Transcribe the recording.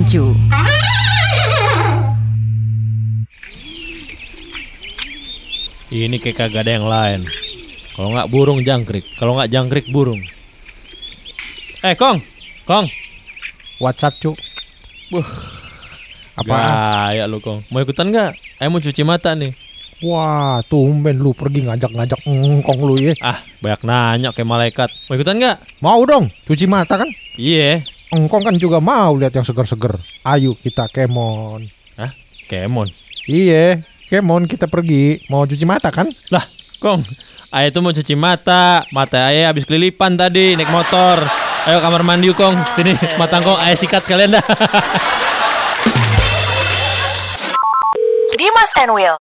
lucu. Ini kayak kagak ada yang lain. Kalau nggak burung jangkrik, kalau nggak jangkrik burung. Kong. WhatsApp Cuk. Apa? Gaya lu Kong. Mau ikutan nggak? Mau cuci mata nih. Wah, tumben lu pergi ngajak-ngajak engkong lu ya. Banyak nanya kayak malaikat. Mau ikutan nggak? Mau dong, cuci mata kan? Iya. Engkong kan juga mau lihat yang seger-seger. Ayo kita kemon. Kemon. Iya, kemon kita pergi. Mau cuci mata kan? Lah, Kong. Ayah tuh mau cuci mata. Mata ayah habis kelilipan tadi naik motor. Ayo kamar mandi yuk Kong. Sini mata Kong ayah sikat sekalian dah. Dimas and Will.